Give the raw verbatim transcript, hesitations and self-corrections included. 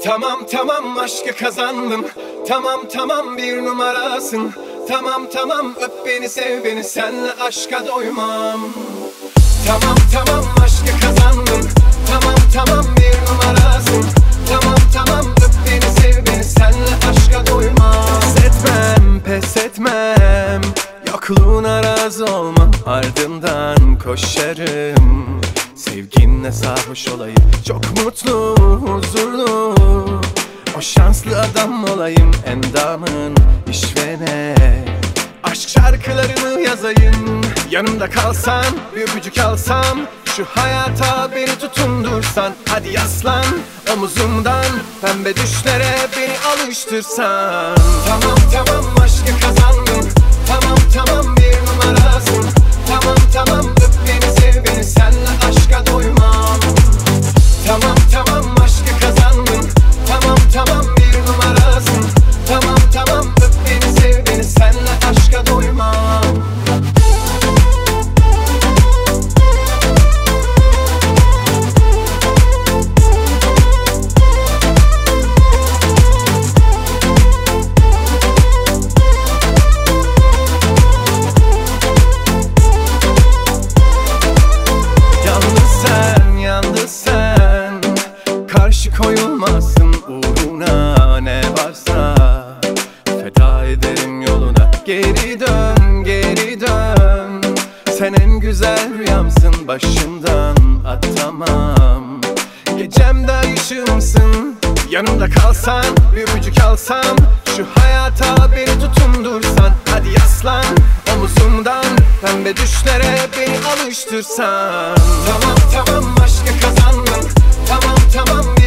Tamam tamam aşkı kazandım. Tamam tamam bir numarasın. Tamam tamam öp beni sev beni, senle aşka doymam. Tamam tamam aşkı kazandım. Tamam tamam bir numarasın. Tamam tamam öp beni sev beni, senle aşka doymam. Pes etmem pes etmem, yokluğuna razı olmam, ardından koşarım. Sevginle sarhoş olayım, çok mutlu huzurlu, o şanslı adam olayım, endamın işvene. Aşk şarkılarını yazayım, yanımda kalsan, bir öpücük alsam, şu hayata beni tutundursan. Hadi yaslan omuzumdan, pembe düşlere beni alıştırsan. Tamam tamam aşkı kazandım. Tamam tamam bir numarasın. Tamam tamam öp beni sev beni, senle aşka doymam. Tamam tamam aşkı kazandım. Tamam tamam bir numarasın. Tamam tamam öp beni sev beni, senle aşka doymam. Karşı koyulmazsın uğruna, ne varsa feda ederim yoluna. Geri dön, geri dön, sen en güzel rüyamsın, başımdan atamam. Gecemde ışığımsın, yanımda kalsan, bir öpücük alsam, şu hayata beni tutundursan. Hadi yaslan omuzumdan, pembe düşlere beni alıştırsan. Tamam tamam aşkı kazandım. Tamam tamam